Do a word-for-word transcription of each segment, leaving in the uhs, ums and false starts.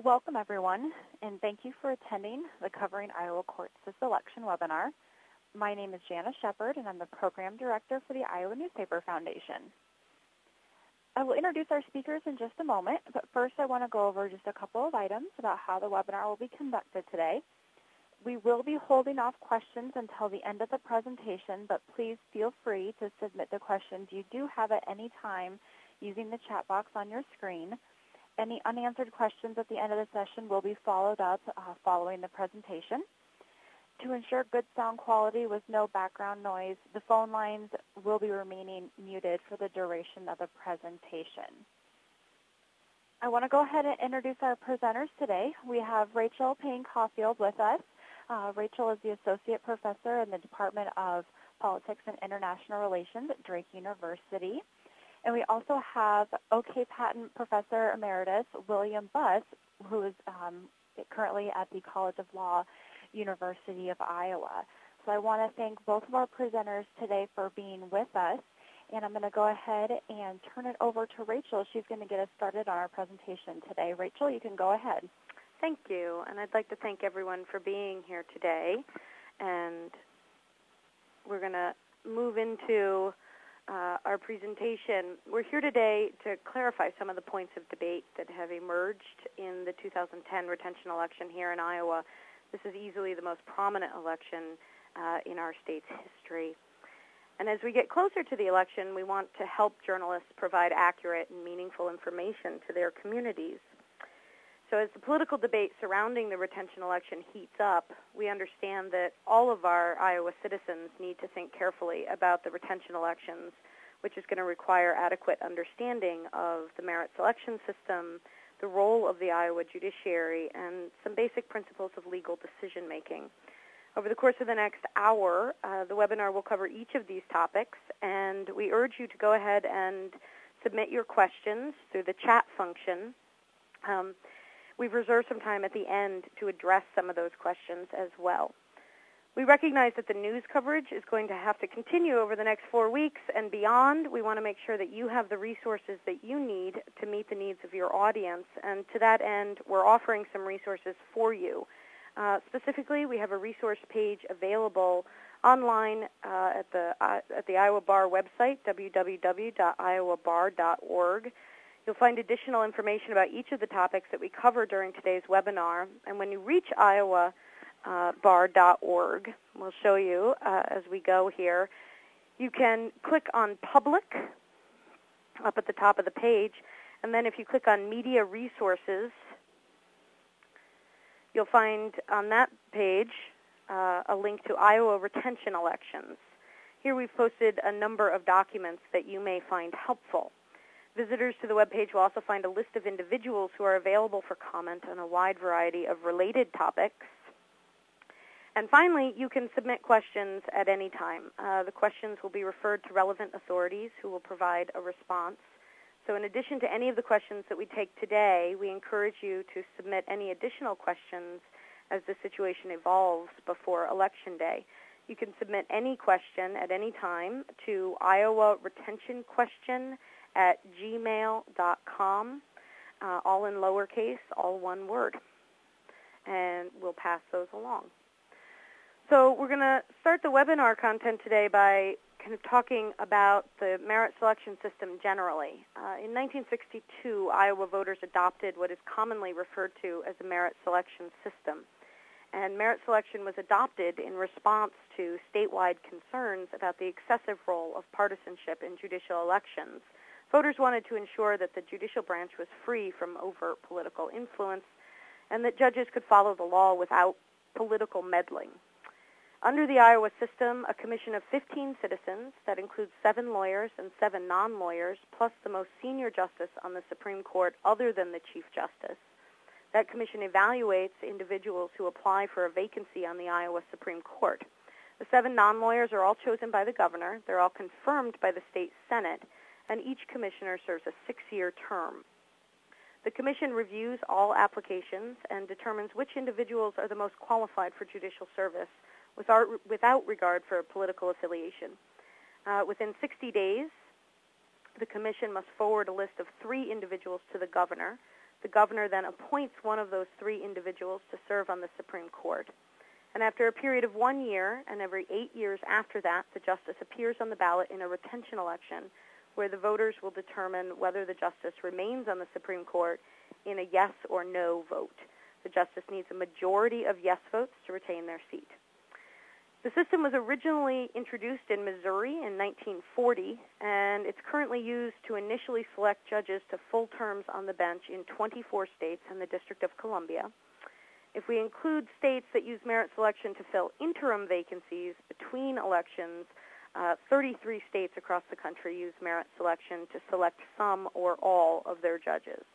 Welcome, everyone, and thank you for attending the Covering Iowa Courts This Election webinar. My name is Jana Shepard, and I'm the Program Director for the Iowa Newspaper Foundation. I will introduce our speakers in just a moment, but first I want to go over just a couple of items about how the webinar will be conducted today. We will be holding off questions until the end of the presentation, but please feel free to submit the questions you do have at any time using the chat box on your screen. Any unanswered questions at the end of the session will be followed up uh, following the presentation. To ensure good sound quality with no background noise, the phone lines will be remaining muted for the duration of the presentation. I want to go ahead and introduce our presenters today. We have Rachel Payne-Caulfield with us. Uh, Rachel is the Associate Professor in the Department of Politics and International Relations at Drake University. And we also have O K Patent Professor Emeritus William Buss, who is um, currently at the College of Law, University of Iowa. So I want to thank both of our presenters today for being with us. And I'm going to go ahead and turn it over to Rachel. She's going to get us started on our presentation today. Rachel, you can go ahead. Thank you. And I'd like to thank everyone for being here today. And we're going to move into Uh, our presentation. We're here today to clarify some of the points of debate that have emerged in the two thousand ten retention election here in Iowa. This is easily the most prominent election uh, in our state's history. And as we get closer to the election, we want to help journalists provide accurate and meaningful information to their communities. So as the political debate surrounding the retention election heats up, we understand that all of our Iowa citizens need to think carefully about the retention elections, which is going to require adequate understanding of the merit selection system, the role of the Iowa judiciary, and some basic principles of legal decision-making. Over the course of the next hour, uh, the webinar will cover each of these topics, and we urge you to go ahead and submit your questions through the chat function. Um, We've reserved some time at the end to address some of those questions as well. We recognize that the news coverage is going to have to continue over the next four weeks and beyond. We want to make sure that you have the resources that you need to meet the needs of your audience. And to that end, we're offering some resources for you. Uh, specifically, we have a resource page available online uh, at the uh, at the Iowa Bar website, w w w dot iowa bar dot org. You'll find additional information about each of the topics that we cover during today's webinar. And when you reach iowa bar dot org, we'll show you uh, as we go here, you can click on Public up at the top of the page. And then if you click on Media Resources, you'll find on that page uh, a link to Iowa retention elections. Here we've posted a number of documents that you may find helpful. Visitors to the webpage will also find a list of individuals who are available for comment on a wide variety of related topics. And finally, you can submit questions at any time. Uh, the questions will be referred to relevant authorities who will provide a response. So in addition to any of the questions that we take today, we encourage you to submit any additional questions as the situation evolves before Election Day. You can submit any question at any time to Iowa Retention Question at gmail dot com, uh, all in lowercase, all one word. And we'll pass those along. So we're going to start the webinar content today by kind of talking about the merit selection system generally. Uh, in nineteen sixty-two, Iowa voters adopted what is commonly referred to as a merit selection system. And merit selection was adopted in response to statewide concerns about the excessive role of partisanship in judicial elections. Voters wanted to ensure that the judicial branch was free from overt political influence and that judges could follow the law without political meddling. Under the Iowa system, a commission of fifteen citizens, that includes seven lawyers and seven non-lawyers, plus the most senior justice on the Supreme Court other than the Chief Justice. That commission evaluates individuals who apply for a vacancy on the Iowa Supreme Court. The seven non-lawyers are all chosen by the governor. They're all confirmed by the state Senate, and each commissioner serves a six-year term. The commission reviews all applications and determines which individuals are the most qualified for judicial service without, without regard for political affiliation. Uh, within sixty days, the commission must forward a list of three individuals to the governor. The governor then appoints one of those three individuals to serve on the Supreme Court. And after a period of one year, and every eight years after that, the justice appears on the ballot in a retention election where the voters will determine whether the justice remains on the Supreme Court in a yes or no vote. The justice needs a majority of yes votes to retain their seat. The system was originally introduced in Missouri in nineteen forty, and it's currently used to initially select judges to full terms on the bench in twenty-four states and the District of Columbia. If we include states that use merit selection to fill interim vacancies between elections, uh, thirty-three states across the country use merit selection to select some or all of their judges.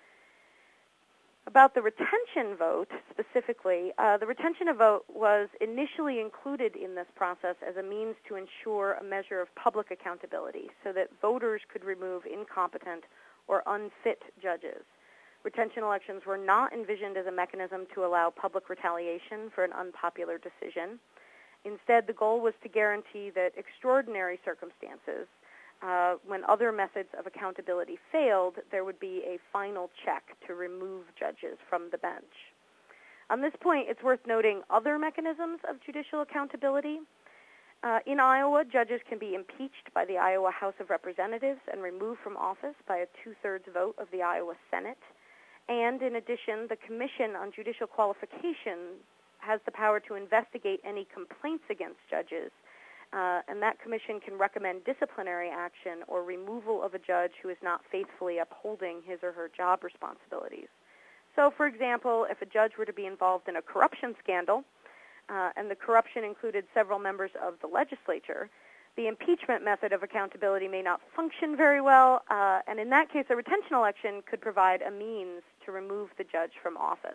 About the retention vote specifically, uh, the retention vote was initially included in this process as a means to ensure a measure of public accountability so that voters could remove incompetent or unfit judges. Retention elections were not envisioned as a mechanism to allow public retaliation for an unpopular decision. Instead, the goal was to guarantee that extraordinary circumstances, Uh, when other methods of accountability failed, there would be a final check to remove judges from the bench. On this point, it's worth noting other mechanisms of judicial accountability. Uh, in Iowa, judges can be impeached by the Iowa House of Representatives and removed from office by a two-thirds vote of the Iowa Senate. And in addition, the Commission on Judicial Qualifications has the power to investigate any complaints against judges. Uh, and that commission can recommend disciplinary action or removal of a judge who is not faithfully upholding his or her job responsibilities. So, for example, if a judge were to be involved in a corruption scandal, uh, and the corruption included several members of the legislature, the impeachment method of accountability may not function very well, uh, and in that case, a retention election could provide a means to remove the judge from office.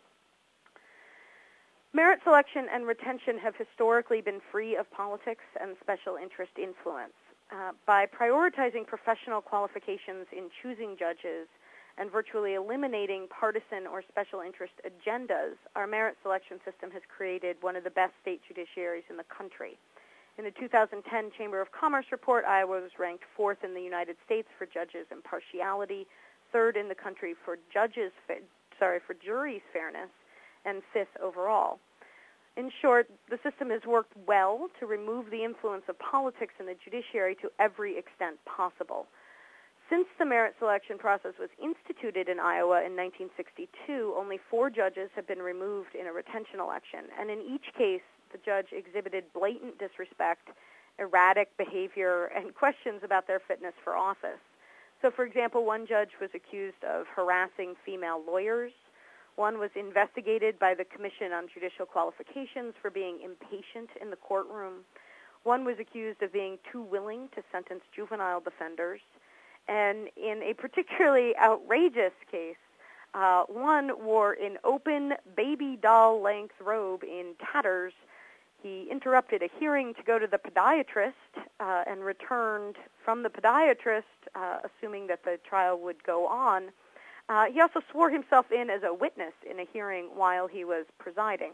Merit selection and retention have historically been free of politics and special interest influence. Uh, by prioritizing professional qualifications in choosing judges and virtually eliminating partisan or special interest agendas, our merit selection system has created one of the best state judiciaries in the country. In the two thousand ten Chamber of Commerce report, Iowa was ranked fourth in the United States for judges' impartiality, third in the country for judges, sorry, for juries' fairness, and fifth overall. In short, the system has worked well to remove the influence of politics in the judiciary to every extent possible. Since the merit selection process was instituted in Iowa in nineteen sixty-two, only four judges have been removed in a retention election, and in each case, the judge exhibited blatant disrespect, erratic behavior, and questions about their fitness for office. So, for example, one judge was accused of harassing female lawyers. One was investigated by the Commission on Judicial Qualifications for being impatient in the courtroom. One was accused of being too willing to sentence juvenile defenders. And in a particularly outrageous case, uh, one wore an open baby doll-length robe in tatters. He interrupted a hearing to go to the podiatrist uh, and returned from the podiatrist, uh, assuming that the trial would go on. Uh, he also swore himself in as a witness in a hearing while he was presiding.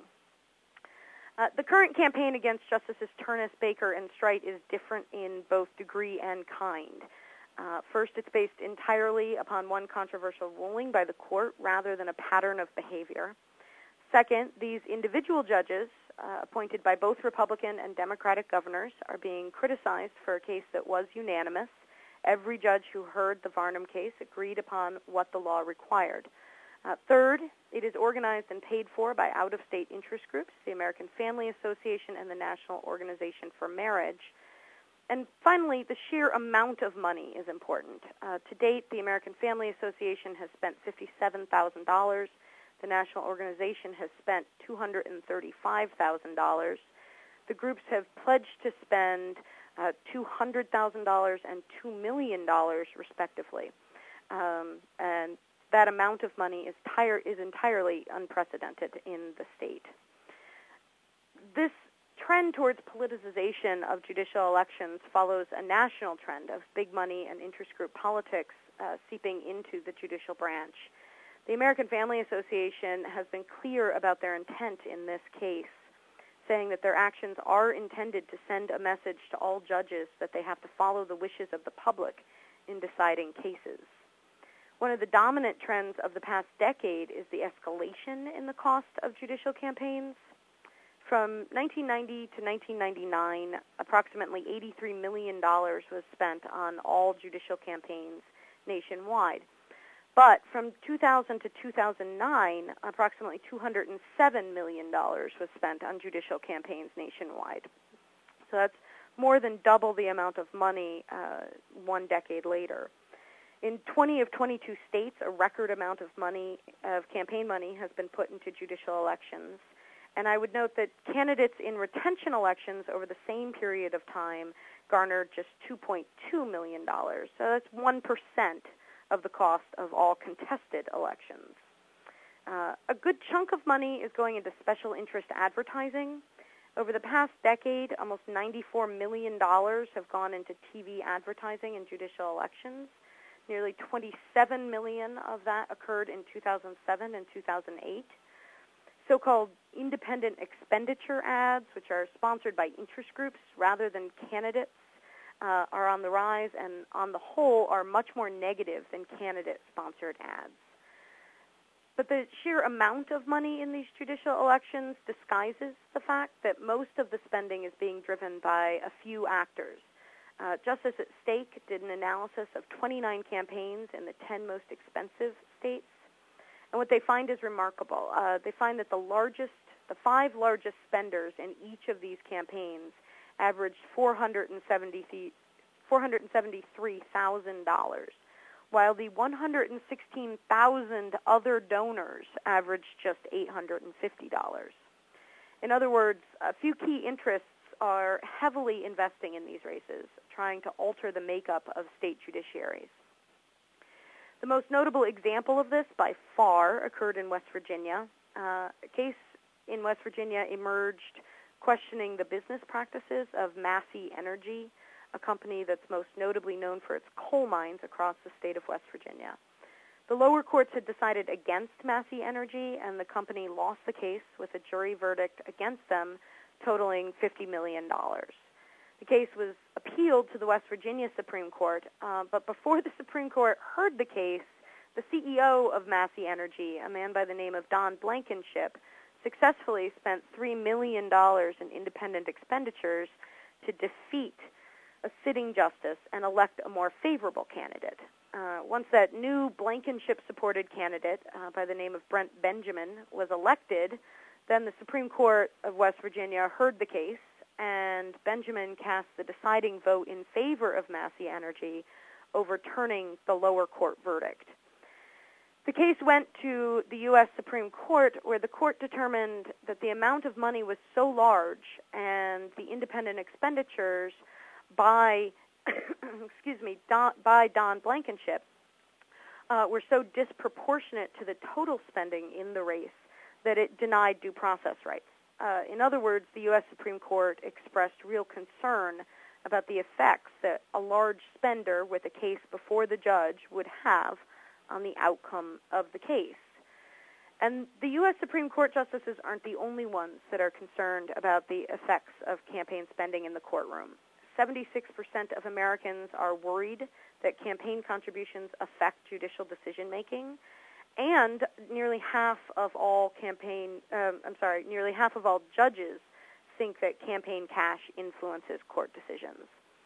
Uh, the current campaign against Justices Turnus, Baker, and Streit is different in both degree and kind. Uh, first, it's based entirely upon one controversial ruling by the court rather than a pattern of behavior. Second, these individual judges, uh, appointed by both Republican and Democratic governors, are being criticized for a case that was unanimous. Every judge who heard the Varnum case agreed upon what the law required. Uh, third, it is organized and paid for by out-of-state interest groups, the American Family Association and the National Organization for Marriage. And finally, the sheer amount of money is important. Uh, to date, the American Family Association has spent fifty-seven thousand dollars. The National Organization has spent two hundred thirty-five thousand dollars. The groups have pledged to spend uh, two hundred thousand dollars and two million dollars, respectively. Um, and that amount of money is, tire- is entirely unprecedented in the state. This trend towards politicization of judicial elections follows a national trend of big money and interest group politics uh, seeping into the judicial branch. The American Family Association has been clear about their intent in this case, saying that their actions are intended to send a message to all judges that they have to follow the wishes of the public in deciding cases. One of the dominant trends of the past decade is the escalation in the cost of judicial campaigns. From nineteen ninety to nineteen ninety-nine, approximately eighty-three million dollars was spent on all judicial campaigns nationwide. But from two thousand to two thousand nine, approximately two hundred seven million dollars was spent on judicial campaigns nationwide. So that's more than double the amount of money uh, one decade later. In twenty of twenty-two states, a record amount of money, of campaign money, has been put into judicial elections. And I would note that candidates in retention elections over the same period of time garnered just two point two million dollars. So that's one percent of the cost of all contested elections. Uh, a good chunk of money is going into special interest advertising. Over the past decade, almost ninety-four million dollars have gone into T V advertising in judicial elections. Nearly twenty-seven million dollars of that occurred in two thousand seven and two thousand eight. So-called independent expenditure ads, which are sponsored by interest groups rather than candidates, uh, are on the rise and on the whole are much more negative than candidate-sponsored ads. But the sheer amount of money in these judicial elections disguises the fact that most of the spending is being driven by a few actors. Uh, Justice at Stake did an analysis of twenty-nine campaigns in the ten most expensive states. And what they find is remarkable. Uh, they find that the largest, the five largest spenders in each of these campaigns averaged four hundred seventy-three thousand dollars, while the one hundred sixteen thousand other donors averaged just eight hundred fifty dollars. In other words, a few key interests are heavily investing in these races, trying to alter the makeup of state judiciaries. The most notable example of this, by far, occurred in West Virginia. Uh, a case in West Virginia emerged questioning the business practices of Massey Energy, a company that's most notably known for its coal mines across the state of West Virginia. The lower courts had decided against Massey Energy, and the company lost the case with a jury verdict against them totaling fifty million dollars. The case was appealed to the West Virginia Supreme Court, uh, but before the Supreme Court heard the case, the C E O of Massey Energy, a man by the name of Don Blankenship, successfully spent three million dollars in independent expenditures to defeat a sitting justice and elect a more favorable candidate. Uh, once that new Blankenship-supported candidate uh, by the name of Brent Benjamin was elected, then the Supreme Court of West Virginia heard the case, and Benjamin cast the deciding vote in favor of Massey Energy, overturning the lower court verdict. The case went to the U S Supreme Court, where the court determined that the amount of money was so large and the independent expenditures by, excuse me, Don, by Don Blankenship uh, were so disproportionate to the total spending in the race that it denied due process rights. Uh, in other words, the U S Supreme Court expressed real concern about the effects that a large spender with a case before the judge would have on the outcome of the case. And the U S Supreme Court justices aren't the only ones that are concerned about the effects of campaign spending in the courtroom. seventy-six percent of Americans are worried that campaign contributions affect judicial decision-making. And nearly half of all campaign, um, I'm sorry, nearly half of all judges think that campaign cash influences court decisions.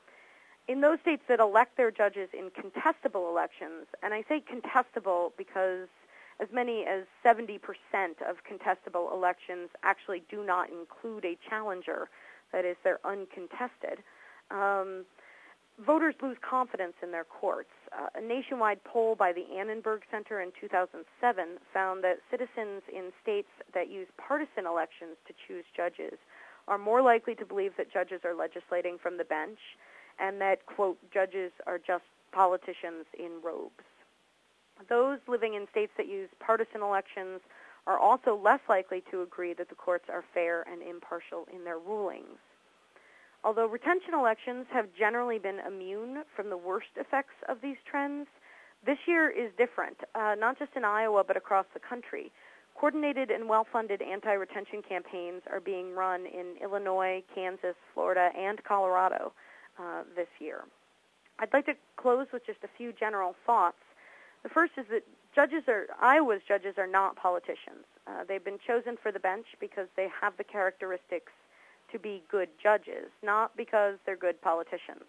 In those states that elect their judges in contestable elections, and I say contestable because as many as seventy percent of contestable elections actually do not include a challenger, that is, they're uncontested, um, voters lose confidence in their courts. Uh, a nationwide poll by the Annenberg Center in two thousand seven found that citizens in states that use partisan elections to choose judges are more likely to believe that judges are legislating from the bench and that, quote, judges are just politicians in robes. Those living in states that use partisan elections are also less likely to agree that the courts are fair and impartial in their rulings. Although retention elections have generally been immune from the worst effects of these trends, this year is different, uh, not just in Iowa but across the country. Coordinated and well-funded anti-retention campaigns are being run in Illinois, Kansas, Florida, and Colorado uh, this year. I'd like to close with just a few general thoughts. The first is that judges are, Iowa's judges are not politicians. Uh, they've been chosen for the bench because they have the characteristics to be good judges, not because they're good politicians.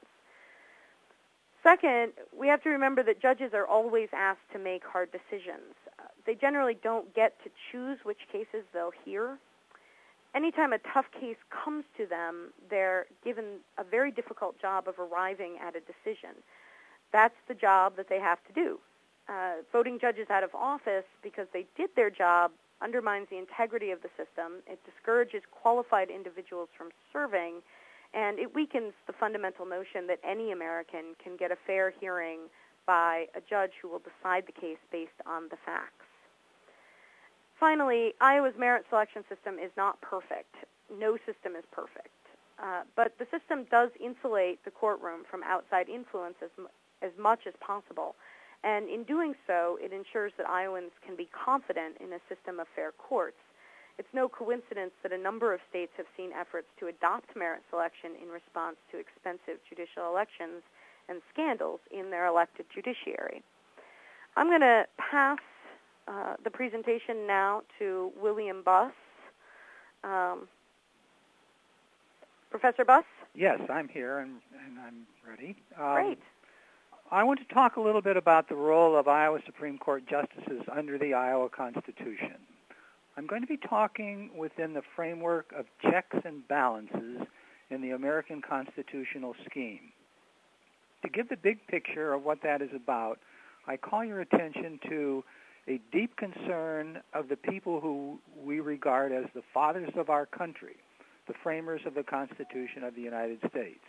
Second, we have to remember that judges are always asked to make hard decisions. Uh, they generally don't get to choose which cases they'll hear. Anytime a tough case comes to them, they're given a very difficult job of arriving at a decision. That's the job that they have to do. Uh, voting judges out of office because they did their job undermines the integrity of the system. It discourages qualified individuals from serving, and it weakens the fundamental notion that any American can get a fair hearing by a judge who will decide the case based on the facts. Finally, Iowa's merit selection system is not perfect. No system is perfect. Uh, but the system does insulate the courtroom from outside influence as, as much as possible. And in doing so, it ensures that Iowans can be confident in a system of fair courts. It's no coincidence that a number of states have seen efforts to adopt merit selection in response to expensive judicial elections and scandals in their elected judiciary. I'm going to pass uh, the presentation now to William Buss. Um, Professor Buss? Yes, I'm here, and, and I'm ready. Um, Great. I want to talk a little bit about the role of Iowa Supreme Court justices under the Iowa Constitution. I'm going to be talking within the framework of checks and balances in the American constitutional scheme. To give the big picture of what that is about, I call your attention to a deep concern of the people who we regard as the fathers of our country, the framers of the Constitution of the United States.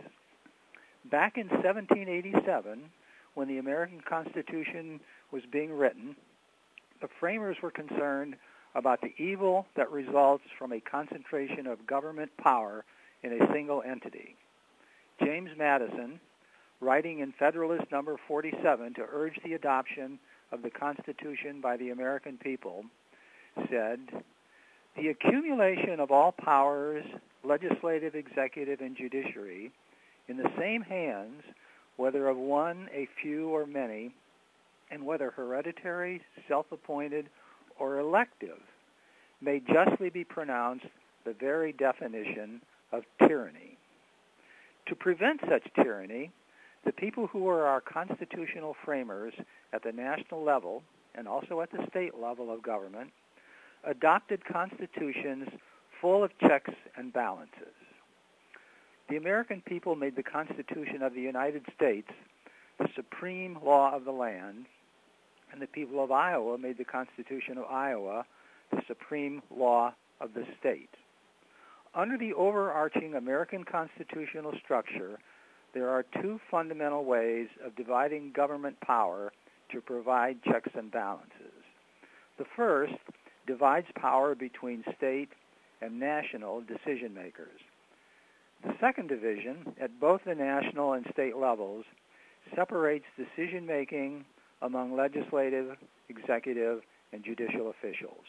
Back in seventeen eighty-seven, when the American Constitution was being written, the framers were concerned about the evil that results from a concentration of government power in a single entity. James Madison, writing in Federalist Number forty-seven to urge the adoption of the Constitution by the American people, said, "The accumulation of all powers, legislative, executive, and judiciary, in the same hands, whether of one, a few, or many, and whether hereditary, self-appointed, or elective, may justly be pronounced the very definition of tyranny. To prevent such tyranny, the people who were our constitutional framers at the national level and also at the state level of government adopted constitutions full of checks and balances. The American people made the Constitution of the United States the supreme law of the land, and the people of Iowa made the Constitution of Iowa the supreme law of the state. Under the overarching American constitutional structure, there are two fundamental ways of dividing government power to provide checks and balances. The first divides power between state and national decision makers. The second division, at both the national and state levels, separates decision-making among legislative, executive, and judicial officials.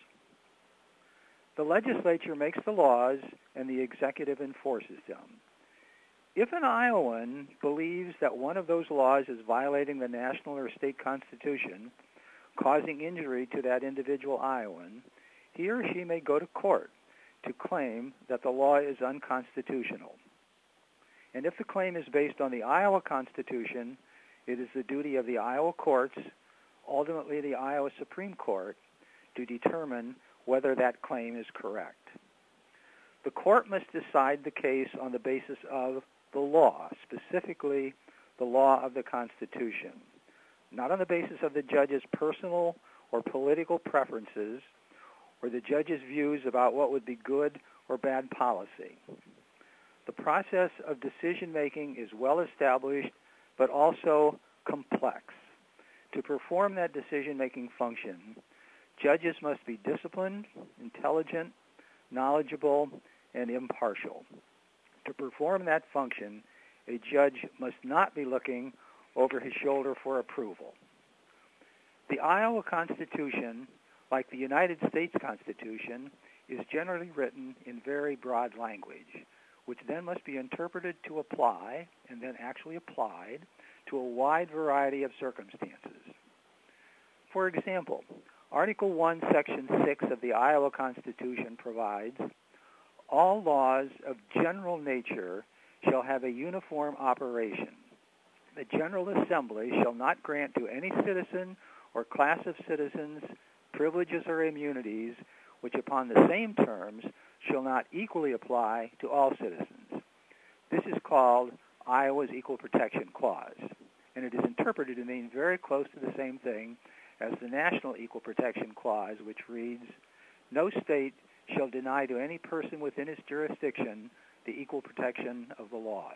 The legislature makes the laws, and the executive enforces them. If an Iowan believes that one of those laws is violating the national or state constitution, causing injury to that individual Iowan, he or she may go to court to claim that the law is unconstitutional. And if the claim is based on the Iowa Constitution, it is the duty of the Iowa courts, ultimately the Iowa Supreme Court, to determine whether that claim is correct. The court must decide the case on the basis of the law, specifically the law of the Constitution, not on the basis of the judge's personal or political preferences or the judge's views about what would be good or bad policy. The process of decision-making is well established, but also complex. To perform that decision-making function, judges must be disciplined, intelligent, knowledgeable, and impartial. To perform that function, a judge must not be looking over his shoulder for approval. The Iowa Constitution, like the United States Constitution, is generally written in very broad language, which then must be interpreted to apply, and then actually applied, to a wide variety of circumstances. For example, Article one, Section six of the Iowa Constitution provides, all laws of general nature shall have a uniform operation. The General Assembly shall not grant to any citizen or class of citizens privileges or immunities which upon the same terms shall not equally apply to all citizens. This is called Iowa's Equal Protection Clause, and it is interpreted to mean very close to the same thing as the National Equal Protection Clause, which reads, no state shall deny to any person within its jurisdiction the equal protection of the laws.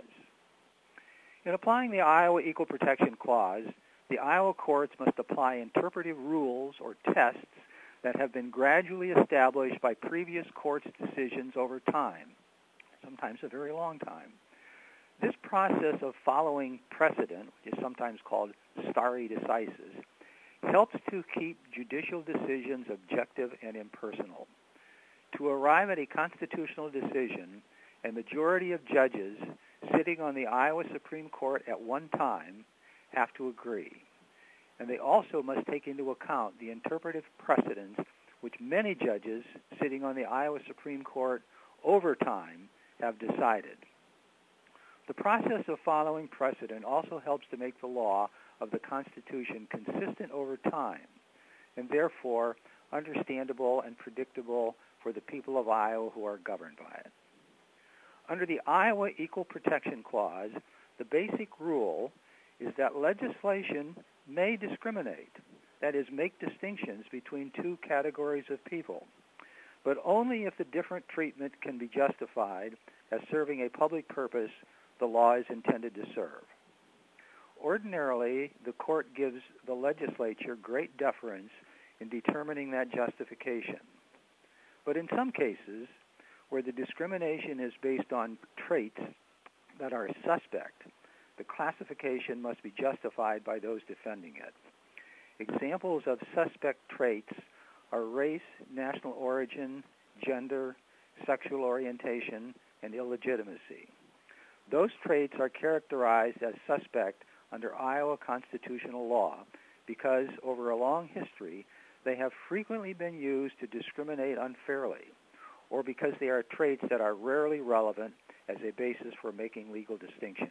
In applying the Iowa Equal Protection Clause, the Iowa courts must apply interpretive rules or tests that have been gradually established by previous courts' decisions over time, sometimes a very long time. This process of following precedent, which is sometimes called stare decisis, helps to keep judicial decisions objective and impersonal. To arrive at a constitutional decision, a majority of judges sitting on the Iowa Supreme Court at one time have to agree. And they also must take into account the interpretive precedents which many judges sitting on the Iowa Supreme Court over time have decided. The process of following precedent also helps to make the law of the Constitution consistent over time, and therefore understandable and predictable for the people of Iowa who are governed by it. Under the Iowa Equal Protection Clause, the basic rule is that legislation may discriminate, that is, make distinctions between two categories of people, but only if the different treatment can be justified as serving a public purpose the law is intended to serve. Ordinarily, the court gives the legislature great deference in determining that justification. But in some cases, where the discrimination is based on traits that are suspect, the classification must be justified by those defending it. Examples of suspect traits are race, national origin, gender, sexual orientation, and illegitimacy. Those traits are characterized as suspect under Iowa constitutional law because over a long history they have frequently been used to discriminate unfairly, or because they are traits that are rarely relevant as a basis for making legal distinctions.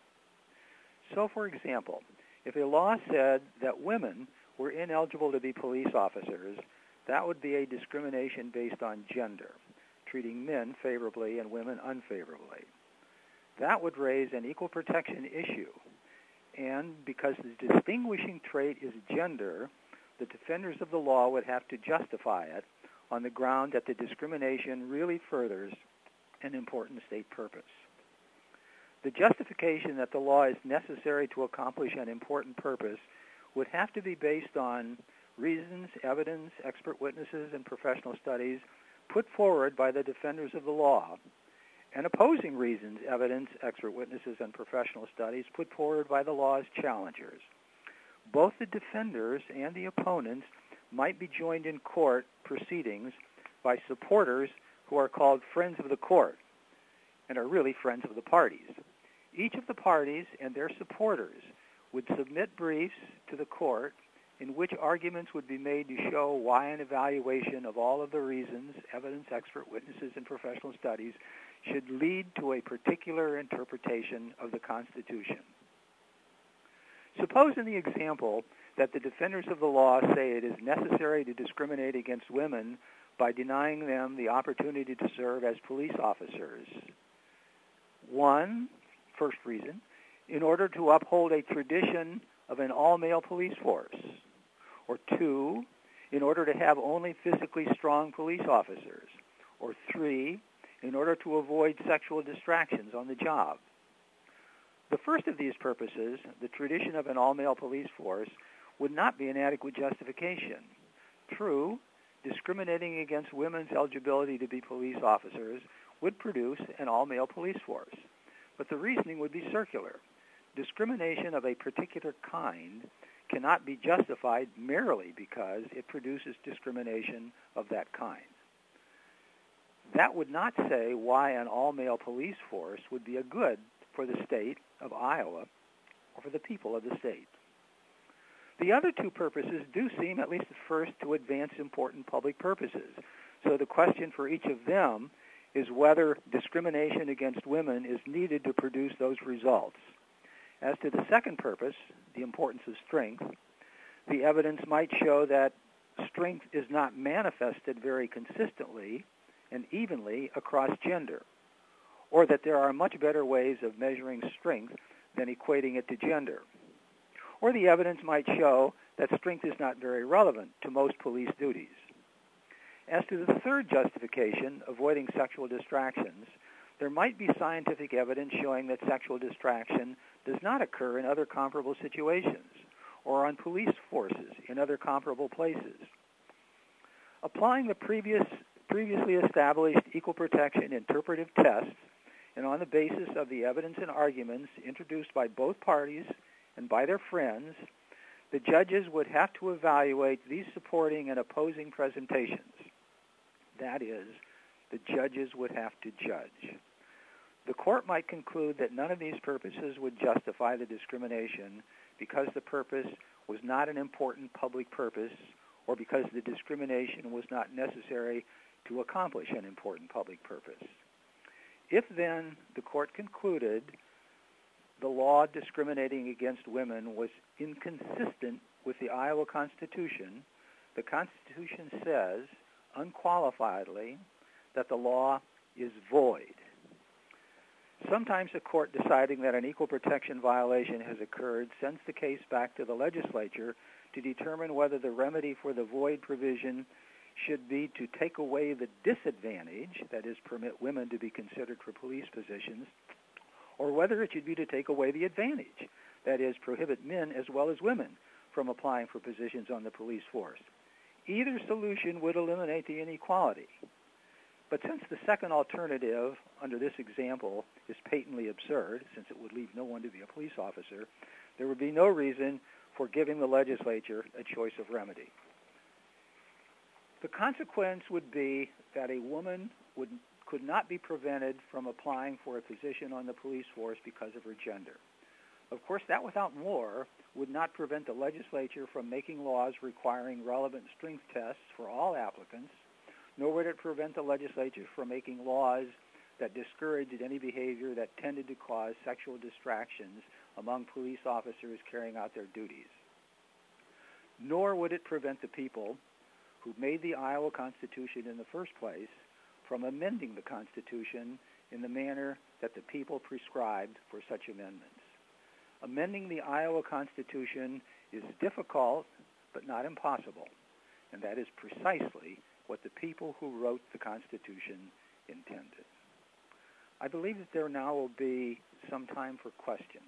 So, for example, if a law said that women were ineligible to be police officers, that would be a discrimination based on gender, treating men favorably and women unfavorably. That would raise an equal protection issue, and because the distinguishing trait is gender, the defenders of the law would have to justify it on the ground that the discrimination really furthers an important state purpose. The justification that the law is necessary to accomplish an important purpose would have to be based on reasons, evidence, expert witnesses, and professional studies put forward by the defenders of the law, and opposing reasons, evidence, expert witnesses, and professional studies put forward by the law's challengers. Both the defenders and the opponents might be joined in court proceedings by supporters who are called friends of the court and are really friends of the parties. Each of the parties and their supporters would submit briefs to the court in which arguments would be made to show why an evaluation of all of the reasons, evidence, expert witnesses, and professional studies should lead to a particular interpretation of the Constitution. Suppose in the example that the defenders of the law say it is necessary to discriminate against women by denying them the opportunity to serve as police officers. One, first reason, in order to uphold a tradition of an all-male police force. Or two, in order to have only physically strong police officers. Or three, in order to avoid sexual distractions on the job. The first of these purposes, the tradition of an all-male police force, would not be an adequate justification. True, discriminating against women's eligibility to be police officers would produce an all-male police force, but the reasoning would be circular. Discrimination of a particular kind cannot be justified merely because it produces discrimination of that kind. That would not say why an all-male police force would be a good for the state of Iowa or for the people of the state. The other two purposes do seem, at least at first, to advance important public purposes. So the question for each of them is whether discrimination against women is needed to produce those results. As to the second purpose, the importance of strength, the evidence might show that strength is not manifested very consistently and evenly across gender, or that there are much better ways of measuring strength than equating it to gender. Or the evidence might show that strength is not very relevant to most police duties. As to the third justification, avoiding sexual distractions, there might be scientific evidence showing that sexual distraction does not occur in other comparable situations or on police forces in other comparable places. Applying the previous, previously established equal protection interpretive tests and on the basis of the evidence and arguments introduced by both parties and by their friends, the judges would have to evaluate these supporting and opposing presentations. That is, the judges would have to judge. The court might conclude that none of these purposes would justify the discrimination because the purpose was not an important public purpose or because the discrimination was not necessary to accomplish an important public purpose. If then the court concluded the law discriminating against women was inconsistent with the Iowa Constitution, the Constitution says unqualifiedly that the law is void. Sometimes a court deciding that an equal protection violation has occurred sends the case back to the legislature to determine whether the remedy for the void provision should be to take away the disadvantage, that is, permit women to be considered for police positions, or whether it should be to take away the advantage, that is, prohibit men as well as women from applying for positions on the police force. Either solution would eliminate the inequality. But since the second alternative under this example is patently absurd, since it would leave no one to be a police officer, there would be no reason for giving the legislature a choice of remedy. The consequence would be that a woman would, could not be prevented from applying for a position on the police force because of her gender. Of course, that without more would not prevent the legislature from making laws requiring relevant strength tests for all applicants, nor would it prevent the legislature from making laws that discouraged any behavior that tended to cause sexual distractions among police officers carrying out their duties. Nor would it prevent the people who made the Iowa Constitution in the first place from amending the Constitution in the manner that the people prescribed for such amendments. Amending the Iowa Constitution is difficult, but not impossible, and that is precisely what the people who wrote the Constitution intended. I believe that there now will be some time for questions.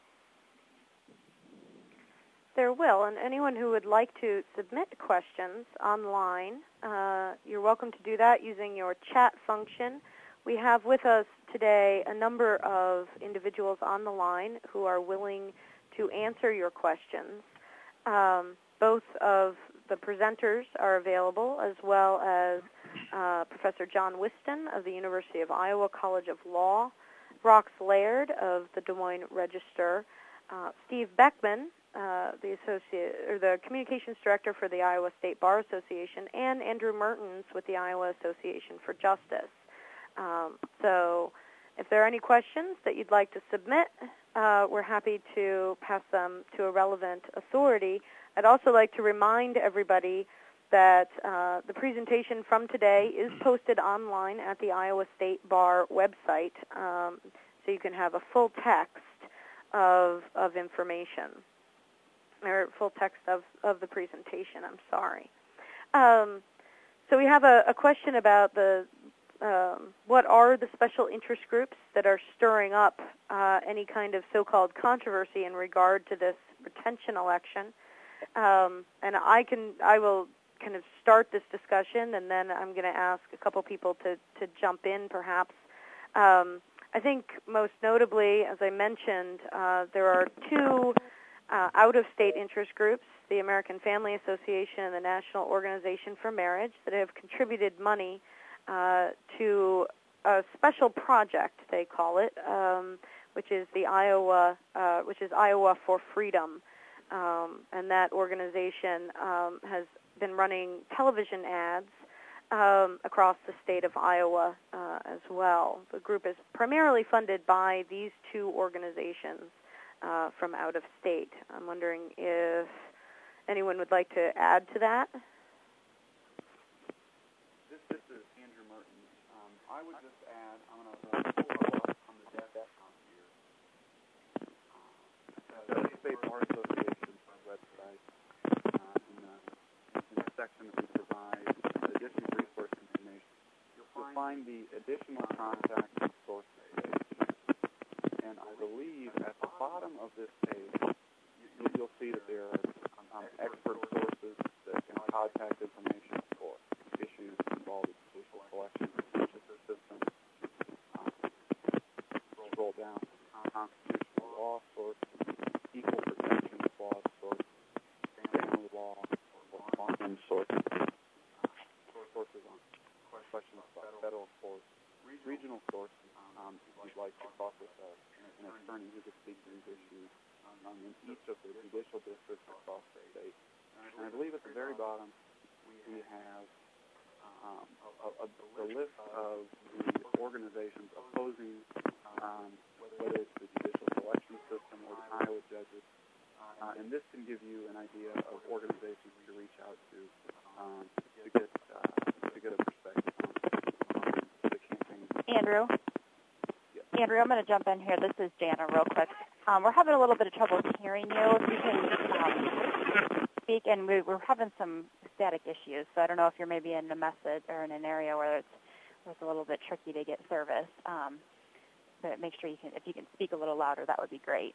There will, and anyone who would like to submit questions online, uh, you're welcome to do that using your chat function. We have with us today a number of individuals on the line who are willing to answer your questions. Um, both of the presenters are available, as well as uh, Professor John Whiston of the University of Iowa College of Law, Rox Laird of the Des Moines Register, uh, Steve Beckman, uh, the associate or the communications director for the Iowa State Bar Association, and Andrew Mertens with the Iowa Association for Justice. Um, so if there are any questions that you'd like to submit, uh, we're happy to pass them to a relevant authority. I'd also like to remind everybody that uh, the presentation from today is posted online at the Iowa State Bar website, um, so you can have a full text of, of information, or full text of, of the presentation, I'm sorry. Um, so we have a, a question about the um, what are the special interest groups that are stirring up uh, any kind of so-called controversy in regard to this retention election. Um, and I can, I will kind of start this discussion, and then I'm going to ask a couple people to, to jump in, perhaps. Um, I think most notably, as I mentioned, uh, there are two uh, out-of-state interest groups, the American Family Association and the National Organization for Marriage, that have contributed money uh, to a special project, they call it, um, which is the Iowa, uh, which is Iowa for Freedom. um, and that organization um, has been running television ads um, across the state of Iowa uh, as well. The group is primarily funded by these two organizations uh, from out of state. I'm wondering if anyone would like to add to that. This, this is Andrew Merton. Um, I would just add, I'm going to pull up on the desk here. Uh, the State Bar Association's website, uh, in, the, in the section that we provide additional resource information, you'll find the additional contact and source page. And I believe at the bottom of this page, you, you'll see that there are um, expert sources that and contact information for issues involved with judicial collection system. Um, roll down constitutional law source, equal protection clause source, family law, or quantum sources, uh, sources on questions about federal courts, regional sources, um, if you'd like to talk with a, an attorney who could speak to these issues um, in each of the judicial districts across the state. And I believe at the very bottom we have um, a, a, a list of the organizations opposing um, whether it's the judicial selection system or the Iowa judges. Uh, and this can give you an idea of organizations to reach out to um, to get uh, to get a perspective on, on the campaign. Andrew? Yes. Andrew, I'm going to jump in here. This is Jana real quick. Um, we're having a little bit of trouble hearing you. If you can um, speak, and we, we're having some static issues, so I don't know if you're maybe in a message or in an area where it's, where it's a little bit tricky to get service. Um, but make sure you can, if you can speak a little louder, that would be great.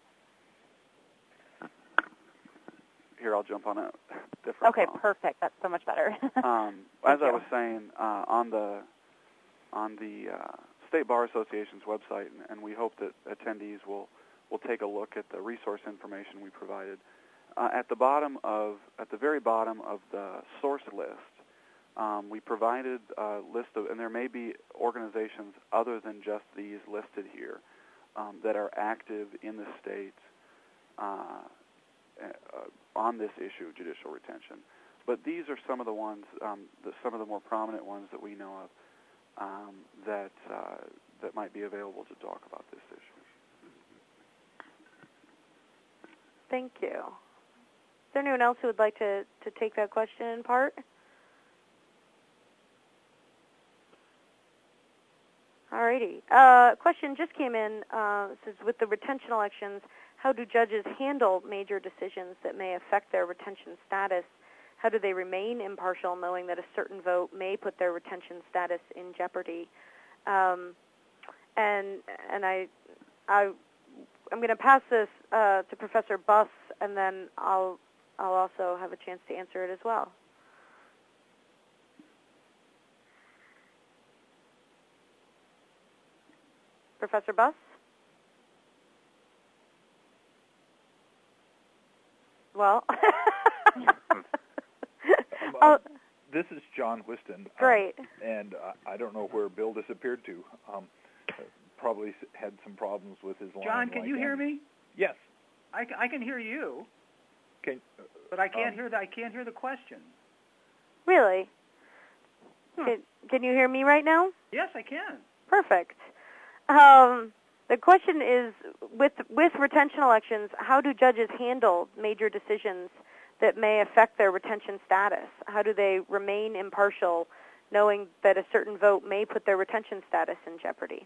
Here, I'll jump on a different Okay, phone. perfect. That's so much better. um, as I was saying, uh, on the on the uh, State Bar Association's website, and, and we hope that attendees will, will take a look at the resource information we provided. Uh, at the bottom of, at the very bottom of the source list, um, we provided a list of, and there may be organizations other than just these listed here um, that are active in the state uh, uh, on this issue of judicial retention. But these are some of the ones, um, the, some of the more prominent ones that we know of um, that uh, that might be available to talk about this issue. Thank you. Is there anyone else who would like to, to take that question in part? Alrighty. Uh, question just came in. Uh, says, with the retention elections, how do judges handle major decisions that may affect their retention status? How do they remain impartial, knowing that a certain vote may put their retention status in jeopardy? Um, and and I, I, I'm going to pass this uh, to Professor Buss, and then I'll I'll also have a chance to answer it as well. Professor Buss? Well, um, this is John Whiston. Great. Um, and uh, I don't know where Bill disappeared to. Um, probably had some problems with his line. John, can like you hear him. me? Yes. I, I can hear you, Can, uh, but I can't um, hear the I can't hear the question. Really? Huh. Can, can you hear me right now? Yes, I can. Perfect. Um, the question is, with with retention elections, how do judges handle major decisions that may affect their retention status? How do they remain impartial, knowing that a certain vote may put their retention status in jeopardy?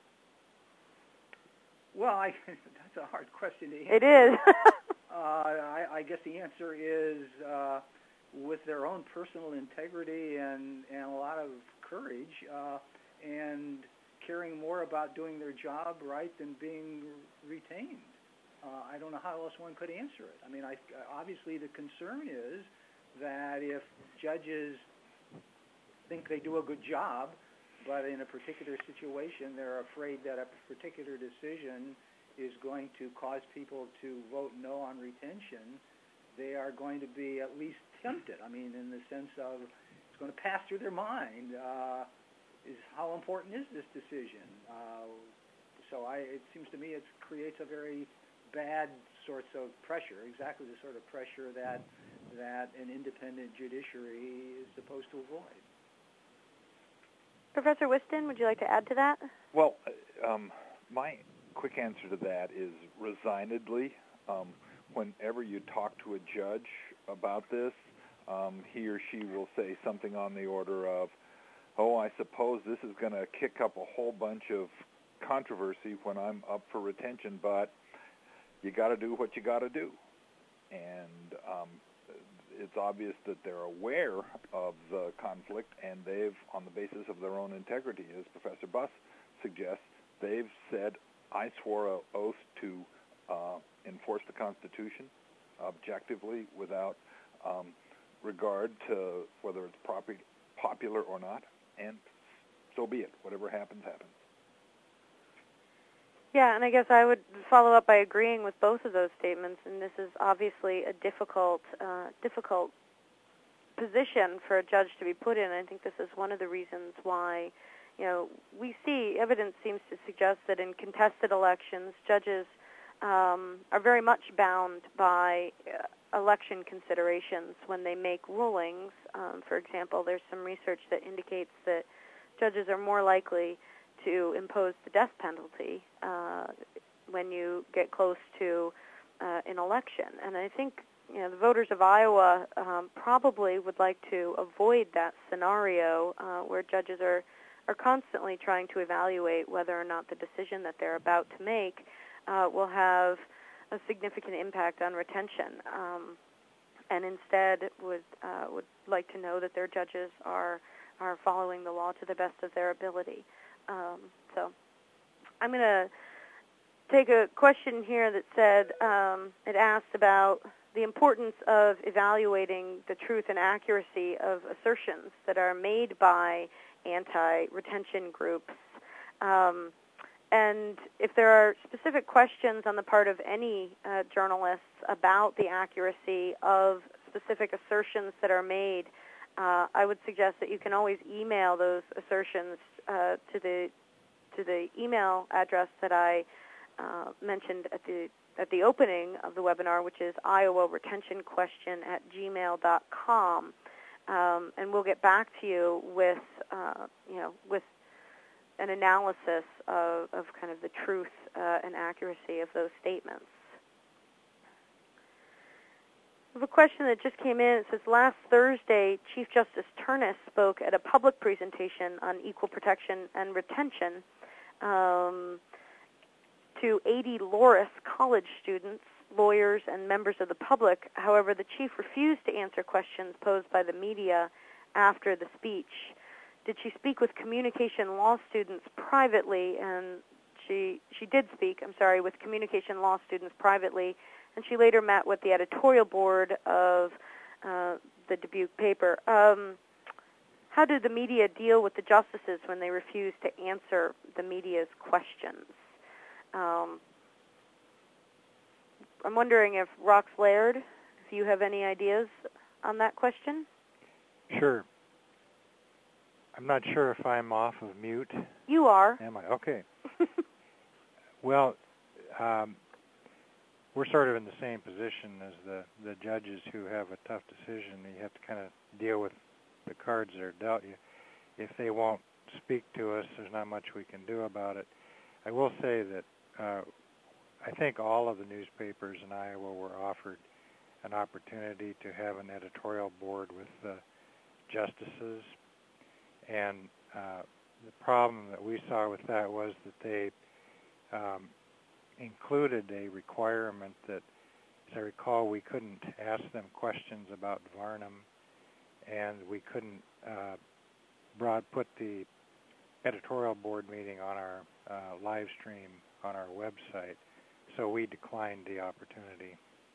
Well, I, that's a hard question to answer. It is. uh, I, I guess the answer is uh, with their own personal integrity and, and a lot of courage uh, and caring more about doing their job right than being retained. Uh, I don't know how else one could answer it. I mean, I, obviously the concern is that if judges think they do a good job, but in a particular situation they're afraid that a particular decision is going to cause people to vote no on retention, they are going to be at least tempted. I mean, in the sense of it's going to pass through their mind, uh, is how important is this decision? Uh, so I, it seems to me it creates a very bad sorts of pressure, exactly the sort of pressure that that an independent judiciary is supposed to avoid. Professor Whiston, would you like to add to that? Well, um, my quick answer to that is resignedly. Um, whenever you talk to a judge about this, um, he or she will say something on the order of, oh, I suppose this is going to kick up a whole bunch of controversy when I'm up for retention, but you got to do what you got to do. And um, it's obvious that they're aware of the conflict, and they've, on the basis of their own integrity, as Professor Buss suggests, they've said, I swore an oath to uh, enforce the Constitution objectively without um, regard to whether it's proper, popular or not, and so be it. Whatever happens, happens. Yeah, and I guess I would follow up by agreeing with both of those statements. And this is obviously a difficult, uh, difficult position for a judge to be put in. I think this is one of the reasons why, you know, we see evidence seems to suggest that in contested elections, judges um, are very much bound by uh, election considerations when they make rulings. Um, for example, there's some research that indicates that judges are more likely to impose the death penalty uh, when you get close to uh, an election. And I think, you know, the voters of Iowa um, probably would like to avoid that scenario uh, where judges are, are constantly trying to evaluate whether or not the decision that they're about to make uh, will have a significant impact on retention, um, and instead would uh, would like to know that their judges are are following the law to the best of their ability. Um, so I'm going to take a question here that said, um, it asked about the importance of evaluating the truth and accuracy of assertions that are made by anti-retention groups. Um, and if there are specific questions on the part of any uh, journalists about the accuracy of specific assertions that are made, uh, I would suggest that you can always email those assertions uh, to the to the email address that I uh, mentioned at the at the opening of the webinar, which is iowa retention question at gmail dot com, um, and we'll get back to you with uh, you know with an analysis of, of kind of the truth uh, and accuracy of those statements. I have a question that just came in. It says, last Thursday, Chief Justice Turnus spoke at a public presentation on equal protection and retention um, to eighty Loras College students, lawyers, and members of the public. However, the chief refused to answer questions posed by the media after the speech. Did she speak with communication law students privately? And she she did speak, I'm sorry, with communication law students privately, and she later met with the editorial board of uh, the Dubuque paper. Um, how did the media deal with the justices when they refused to answer the media's questions? Um, I'm wondering if Rox Laird, if you have any ideas on that question? Sure. I'm not sure if I'm off of mute. You are. Am I? Okay. Well, um, we're sort of in the same position as the, the judges who have a tough decision. You have to kind of deal with the cards that are dealt you. If they won't speak to us, there's not much we can do about it. I will say that uh, I think all of the newspapers in Iowa were offered an opportunity to have an editorial board with the justices. And uh, the problem that we saw with that was that they um, included a requirement that, as I recall, we couldn't ask them questions about Varnum, and we couldn't uh, broad put the editorial board meeting on our uh, live stream on our website, so we declined the opportunity.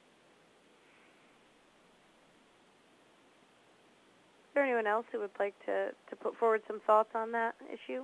Is there anyone else who would like to, to put forward some thoughts on that issue?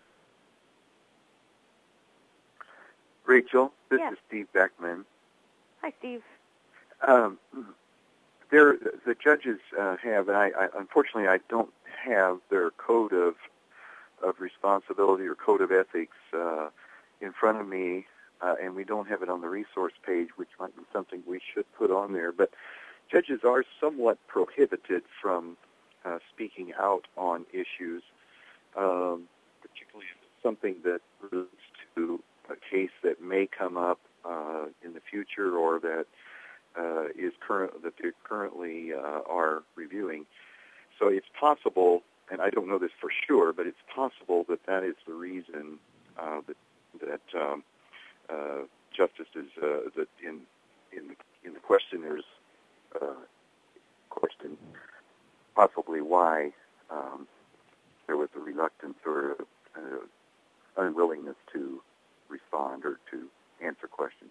Rachel, this yes. is Steve Beckman. Hi, Steve. Um, there, the judges uh, have, and I, I, unfortunately, I don't have their code of of responsibility or code of ethics uh, in front of me. uh, and we don't have it on the resource page, which might be something we should put on there. But judges are somewhat prohibited from uh, speaking out on issues, um, particularly if it's something that relates to a case that may come up uh, in the future or that uh, is current that they currently uh, are reviewing. So it's possible, and I don't know this for sure, but it's possible that that is the reason uh, that that um, uh, justices uh, that in in in the questioner's uh, question, possibly why um, there was a reluctance or uh, unwillingness to respond or to answer questions.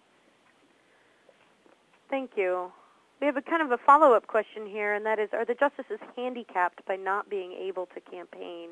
Thank you. We have a kind of a follow-up question here, and that is, are the justices handicapped by not being able to campaign?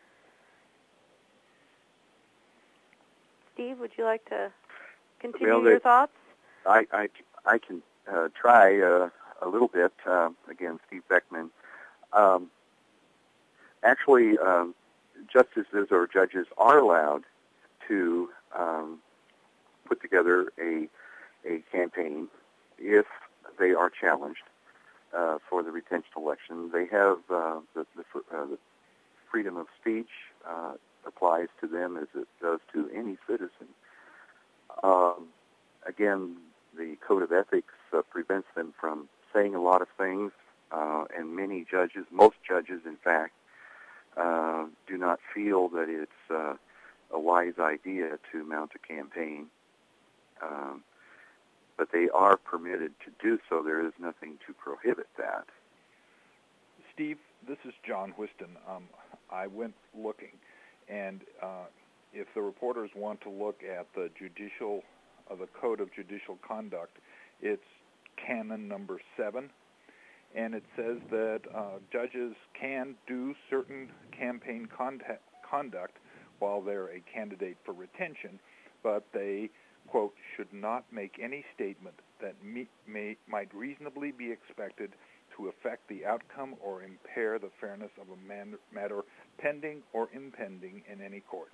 Steve, would you like to continue well, your they, thoughts? I, I, I can uh, try uh, a little bit. Uh, again, Steve Beckman. Um, actually, um, justices or judges are allowed to um, put together a a campaign if they are challenged uh, for the retention election. They have uh, the, the, uh, the freedom of speech uh, applies to them as it does to any citizen. Um, again, the Code of Ethics uh, prevents them from saying a lot of things, uh, and many judges, most judges, in fact, uh, do not feel that it's uh, a wise idea to mount a campaign. Um, but they are permitted to do so. There is nothing to prohibit that. Steve, this is John Whiston. Um, I went looking, and uh, if the reporters want to look at the judicial, uh, the Code of Judicial Conduct, it's canon number seven, and it says that uh, judges can do certain campaign contact, conduct while they're a candidate for retention, but they, quote, should not make any statement that may, may, might reasonably be expected to affect the outcome or impair the fairness of a man, matter pending or impending in any court.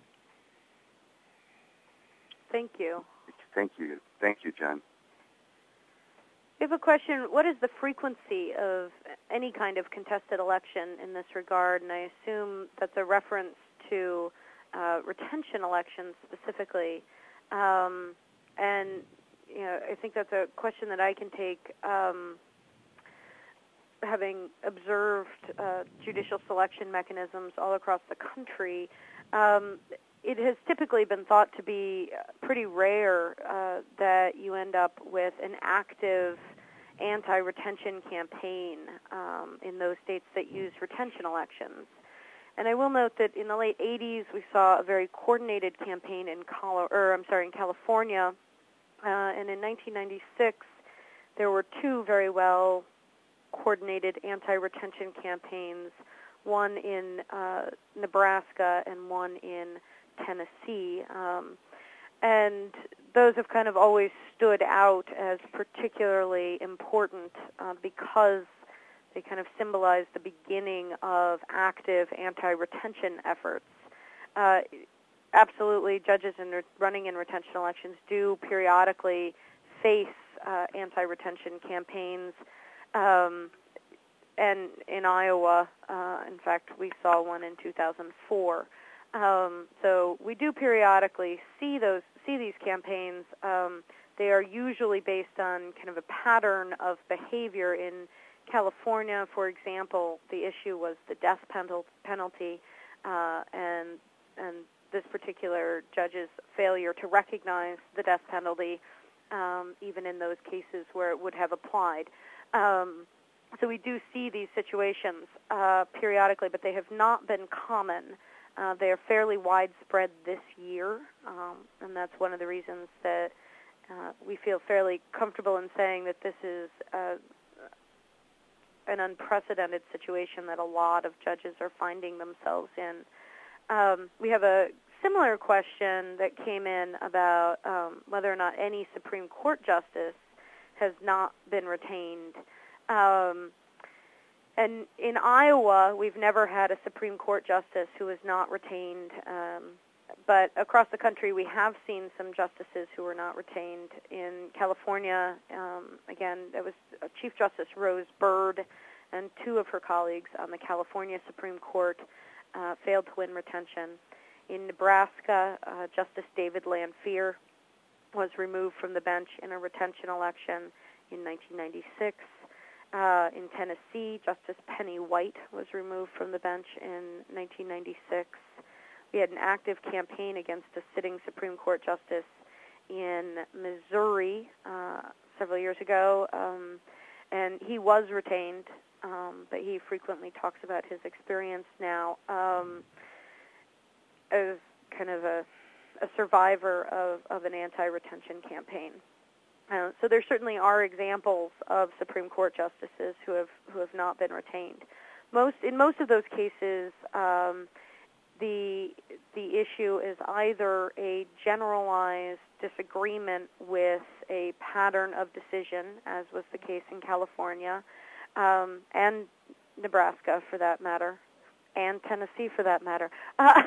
Thank you. Thank you. Thank you, John. We have a question. What is the frequency of any kind of contested election in this regard? And I assume that's a reference to uh, retention elections specifically. Um, and you know, I think that's a question that I can take, um, having observed uh, judicial selection mechanisms all across the country. Um, it has typically been thought to be pretty rare uh, that you end up with an active anti-retention campaign um, in those states that use retention elections. And I will note that in the late eighties, we saw a very coordinated campaign in Colo- or I'm sorry, in California, uh, and in nineteen ninety-six, there were two very well coordinated anti-retention campaigns, one in uh, Nebraska and one in Tennessee, um, and those have kind of always stood out as particularly important uh, because they kind of symbolize the beginning of active anti-retention efforts. Uh, absolutely, judges in re- running in retention elections do periodically face uh, anti-retention campaigns. Um, and in Iowa, uh, in fact, we saw one in two thousand four. Um, so we do periodically see those see these campaigns. Um, they are usually based on kind of a pattern of behavior. In California, for example, the issue was the death penalty, uh, and and this particular judge's failure to recognize the death penalty, um, even in those cases where it would have applied. Um, so we do see these situations uh, periodically, but they have not been common. Uh, they are fairly widespread this year, um, and that's one of the reasons that uh, we feel fairly comfortable in saying that this is uh, an unprecedented situation that a lot of judges are finding themselves in. Um, we have a similar question that came in about um, whether or not any Supreme Court justice has not been retained. Um, and in Iowa, we've never had a Supreme Court justice who was not retained um, but across the country, we have seen some justices who were not retained. In California, um, again, there was Chief Justice Rose Bird and two of her colleagues on the California Supreme Court uh, failed to win retention. In Nebraska, uh, Justice David Lanphier was removed from the bench in a retention election in nineteen ninety-six. Uh, in Tennessee, Justice Penny White was removed from the bench in nineteen ninety-six. We had an active campaign against a sitting Supreme Court justice in Missouri uh, several years ago, um, and he was retained, um, but he frequently talks about his experience now um, as kind of a, a survivor of, of an anti-retention campaign. Uh, so there certainly are examples of Supreme Court justices who have who have not been retained. Most in most of those cases, um, the the issue is either a generalized disagreement with a pattern of decision, as was the case in California, um, and Nebraska for that matter, and Tennessee for that matter. Uh,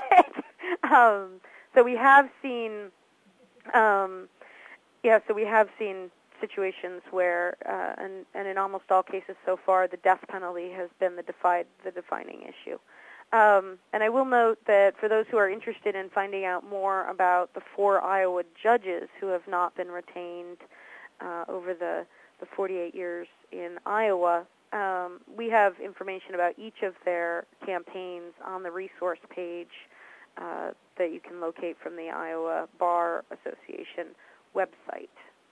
um, so we have seen. Um, Yeah, so we have seen situations where, uh, and, and in almost all cases so far, the death penalty has been the, defied, the defining issue. Um, and I will note that for those who are interested in finding out more about the four Iowa judges who have not been retained uh, over the, the forty-eight years in Iowa, um, we have information about each of their campaigns on the resource page uh, that you can locate from the Iowa Bar Association website.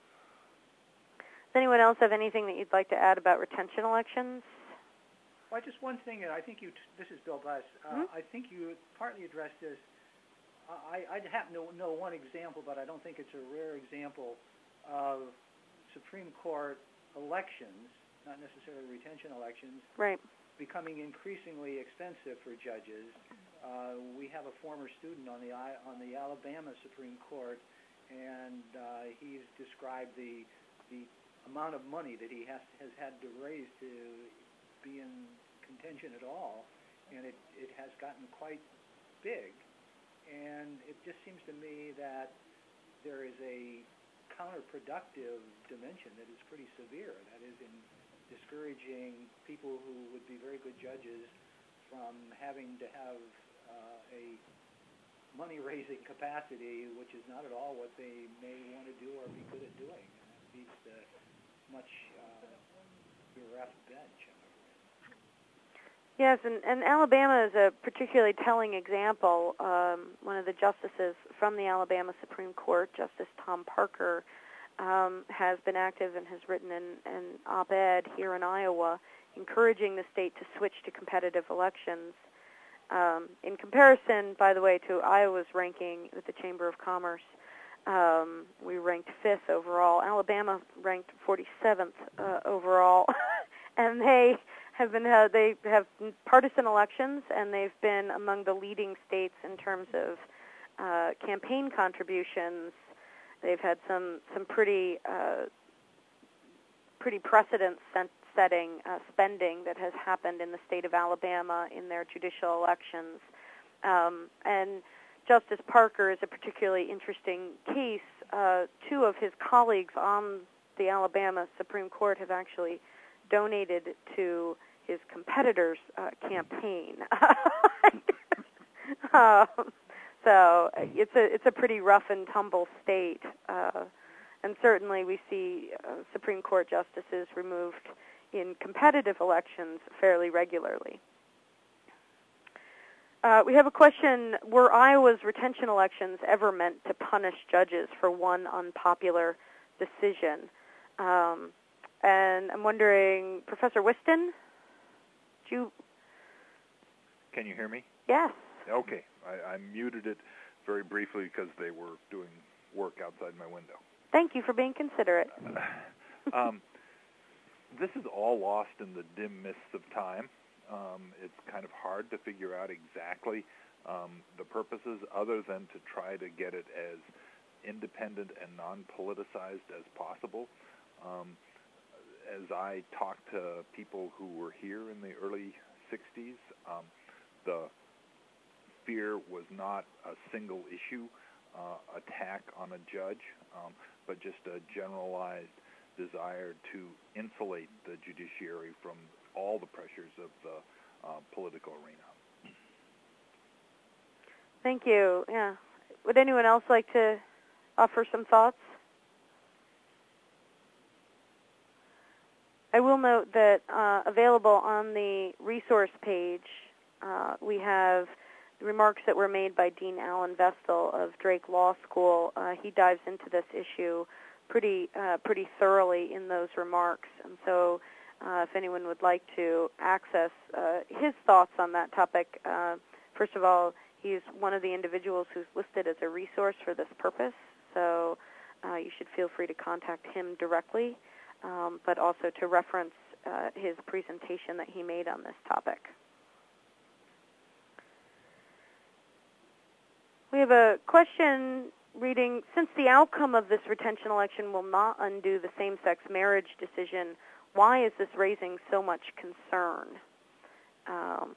Does anyone else have anything that you'd like to add about retention elections? Well, just one thing that I think you, t- this is Bill Bless, uh, mm-hmm. I think you partly addressed this. I, I happen to know one example, but I don't think it's a rare example of Supreme Court elections, not necessarily retention elections, right, becoming increasingly expensive for judges. Uh, we have a former student on the on the Alabama Supreme Court, and uh, he's described the the amount of money that he has has had to raise to be in contention at all, and it, it has gotten quite big. And it just seems to me that there is a counterproductive dimension that is pretty severe. That is in discouraging people who would be very good judges from having to have uh, a money-raising capacity, which is not at all what they may want to do or be good at doing. And that leads to much uh, bereft bench. Yes, and, and Alabama is a particularly telling example. Um, one of the justices from the Alabama Supreme Court, Justice Tom Parker, um, has been active and has written an, an op-ed here in Iowa encouraging the state to switch to competitive elections. Um, in comparison, by the way, to Iowa's ranking with the Chamber of Commerce, um, we ranked fifth overall. Alabama ranked forty-seventh uh, overall, and they have been uh, they have partisan elections, and they've been among the leading states in terms of uh, campaign contributions. They've had some some pretty uh, pretty precedent set. setting uh, spending that has happened in the state of Alabama in their judicial elections. Um, and Justice Parker is a particularly interesting case. Uh, two of his colleagues on the Alabama Supreme Court have actually donated to his competitor's uh, campaign. um, so it's a it's a pretty rough and tumble state. Uh, and certainly we see uh, Supreme Court justices removed in competitive elections fairly regularly. Uh, we have a question, were Iowa's retention elections ever meant to punish judges for one unpopular decision? Um, and I'm wondering, Professor Whiston, do you... Can you hear me? Yes. Okay. I, I muted it very briefly because they were doing work outside my window. Thank you for being considerate. um, This is all lost in the dim mists of time. Um, it's kind of hard to figure out exactly um, the purposes other than to try to get it as independent and non-politicized as possible. Um, as I talked to people who were here in the early sixties, um, the fear was not a single issue uh, attack on a judge, um, but just a generalized desire to insulate the judiciary from all the pressures of the uh, political arena. Thank you. Yeah. Would anyone else like to offer some thoughts? I will note that uh, available on the resource page, uh, we have the remarks that were made by Dean Alan Vestal of Drake Law School. Uh, he dives into this issue pretty uh, pretty thoroughly in those remarks. And so uh, if anyone would like to access uh, his thoughts on that topic, uh, first of all, he's one of the individuals who's listed as a resource for this purpose. So uh, you should feel free to contact him directly, um, but also to reference uh, his presentation that he made on this topic. We have a question reading, since the outcome of this retention election will not undo the same-sex marriage decision, why is this raising so much concern? Um,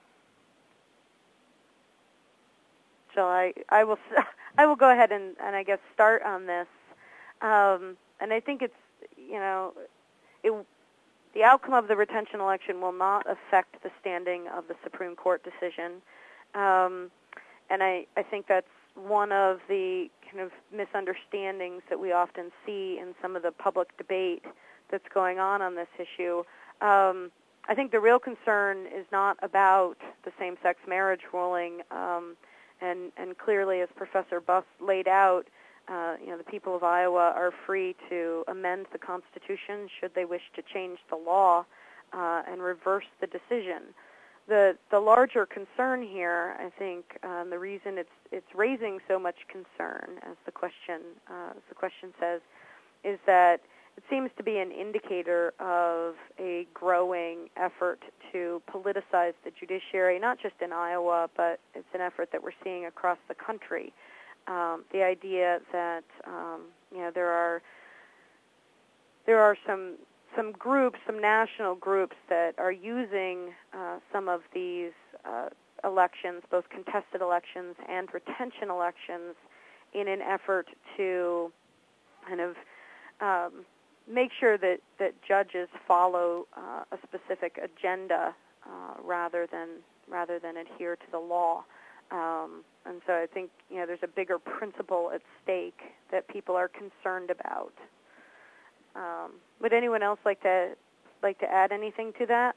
shall I, I will, I will go ahead and, and I guess start on this. Um, and I think it's, you know, it, the outcome of the retention election will not affect the standing of the Supreme Court decision. Um, and I, I think that's one of the kind of misunderstandings that we often see in some of the public debate that's going on on this issue. Um, I think the real concern is not about the same-sex marriage ruling, um, and, and clearly, as Professor Buss laid out, uh, you know, the people of Iowa are free to amend the Constitution should they wish to change the law uh, and reverse the decision. The the larger concern here, I think, um, the reason it's it's raising so much concern, as the question uh, as the question says, is that it seems to be an indicator of a growing effort to politicize the judiciary, not just in Iowa, but it's an effort that we're seeing across the country. Um, the idea that um, you know there are there are some some groups, some national groups that are using uh, some of these uh, elections, both contested elections and retention elections, in an effort to kind of um, make sure that, that judges follow uh, a specific agenda uh, rather than rather than adhere to the law. Um, and so I think you know there's a bigger principle at stake that people are concerned about. Um, would anyone else like to like to add anything to that?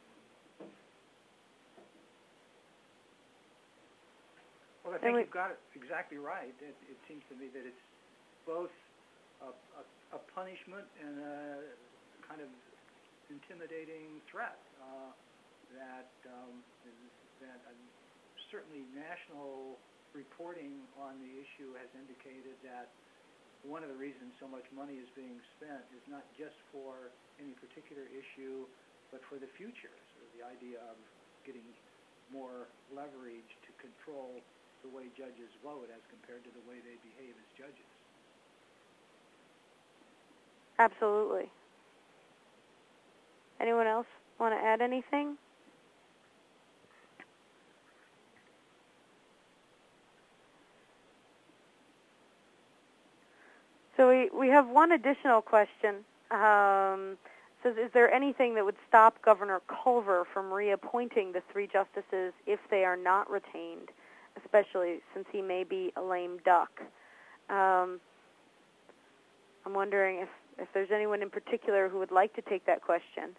Well, I think we, you've got it exactly right. It, it seems to me that it's both a, a, a punishment and a kind of intimidating threat. Uh, that um, that uh, certainly national reporting on the issue has indicated that one of the reasons so much money is being spent is not just for any particular issue, but for the future. So the idea of getting more leverage to control the way judges vote as compared to the way they behave as judges. Absolutely. Anyone else want to add anything? So we, we have one additional question. Um, says, is there anything that would stop Governor Culver from reappointing the three justices if they are not retained, especially since he may be a lame duck? Um, I'm wondering if, if there's anyone in particular who would like to take that question.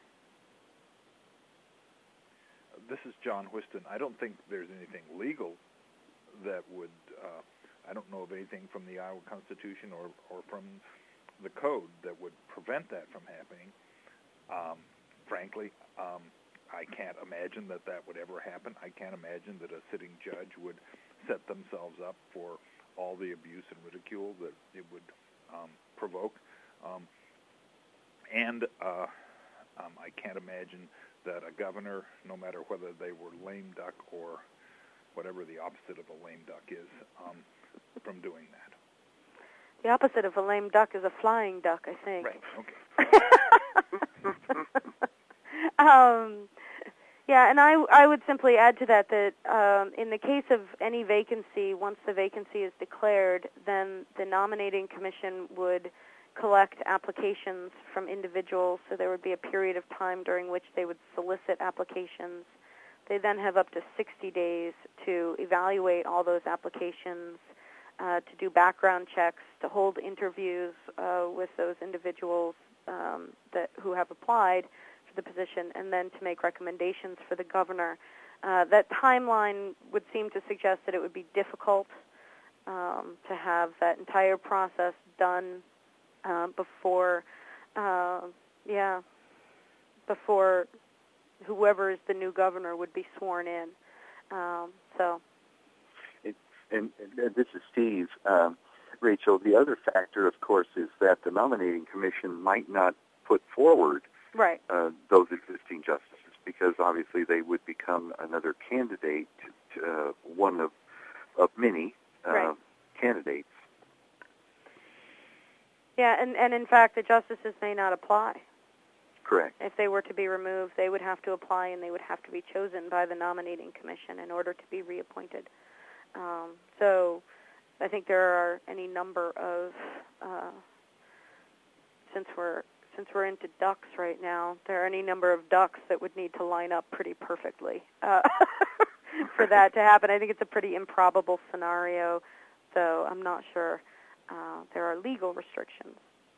This is John Whiston. I don't think there's anything legal that would... Uh, I don't know of anything from the Iowa Constitution or, or from the code that would prevent that from happening. Um, frankly, um, I can't imagine that that would ever happen. I can't imagine that a sitting judge would set themselves up for all the abuse and ridicule that it would um, provoke. Um, and uh, um, I can't imagine that a governor, no matter whether they were lame duck or whatever the opposite of a lame duck is, um, from doing that. The opposite of a lame duck is a flying duck, I think. Right, okay. um, Yeah, and I, I would simply add to that that um, in the case of any vacancy, once the vacancy is declared, then the nominating commission would collect applications from individuals, so there would be a period of time during which they would solicit applications. They then have up to sixty days to evaluate all those applications, uh, to do background checks, to hold interviews uh, with those individuals um, that who have applied for the position, and then to make recommendations for the governor. Uh, that timeline would seem to suggest that it would be difficult um, to have that entire process done uh, before, uh, yeah, before whoever is the new governor would be sworn in. Um, so, it, and, and this is Steve. Um, Rachel, the other factor, of course, is that the nominating commission might not put forward right. uh, those existing justices, because obviously they would become another candidate, to, uh, one of of many uh, right. candidates. Yeah, and, and in fact, the justices may not apply. Correct. If they were to be removed, they would have to apply, and they would have to be chosen by the nominating commission in order to be reappointed. Um, so I think there are any number of, uh, since we're since we're into ducks right now, there are any number of ducks that would need to line up pretty perfectly uh, for that to happen. I think it's a pretty improbable scenario, so I'm not sure. Uh, there are legal restrictions.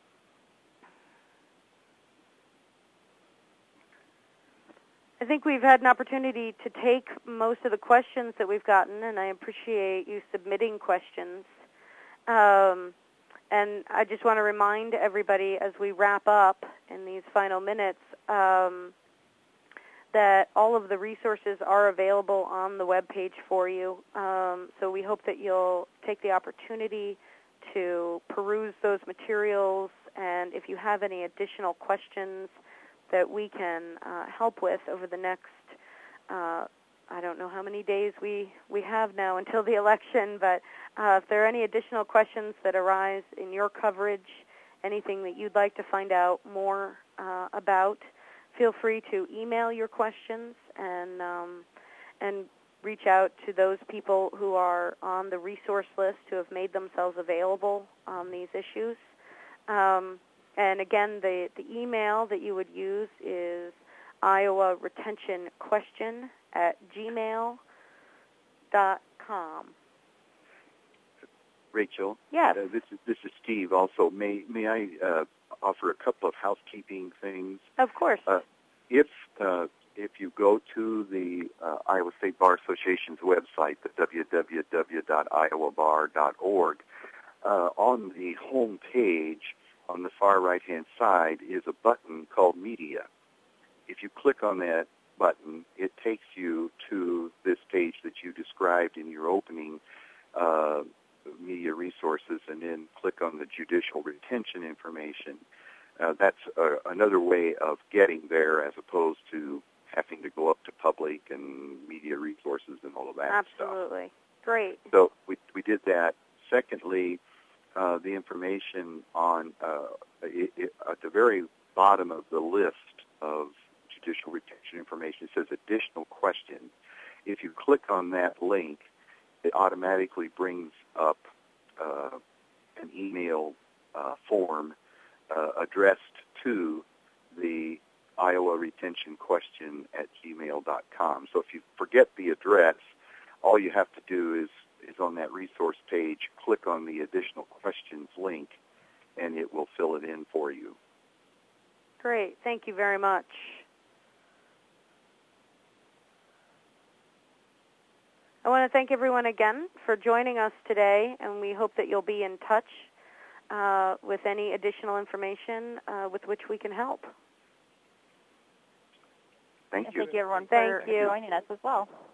I think we've had an opportunity to take most of the questions that we've gotten, and I appreciate you submitting questions. Um, and I just want to remind everybody as we wrap up in these final minutes um, that all of the resources are available on the webpage for you. Um, so we hope that you'll take the opportunity to peruse those materials, and if you have any additional questions that we can uh, help with over the next, uh, I don't know how many days we, we have now until the election, but uh, if there are any additional questions that arise in your coverage, anything that you'd like to find out more uh, about, feel free to email your questions and um, and reach out to those people who are on the resource list who have made themselves available on these issues. Um, and again, the, the email that you would use is Iowa Retention Question at gmail dot com. Rachel? Yes. Uh, this is this is Steve. Also, may may I uh, offer a couple of housekeeping things? Of course. Uh, if uh, if you go to the uh, Iowa State Bar Association's website, the w w w dot iowa bar dot org, uh, on the home page on the far right-hand side is a button called Media. If you click on that button, it takes you to this page that you described in your opening, uh, media resources, and then click on the judicial retention information. Uh, that's uh, another way of getting there as opposed to having to go up to public and media resources and all of that stuff. Absolutely. Great. So we we did that. Secondly, uh, the information on uh, it, it, at the very bottom of the list of judicial retention information, it says additional questions. If you click on that link, it automatically brings up uh, an email uh, form uh, addressed to the Iowa Retention Question at gmail dot com. So if you forget the address, all you have to do is, is on that resource page, click on the additional questions link, and it will fill it in for you. Great. Thank you very much. I want to thank everyone again for joining us today, and we hope that you'll be in touch uh, with any additional information uh, with which we can help. Thank and you. Thank you, everyone, Thank for you. joining us as well.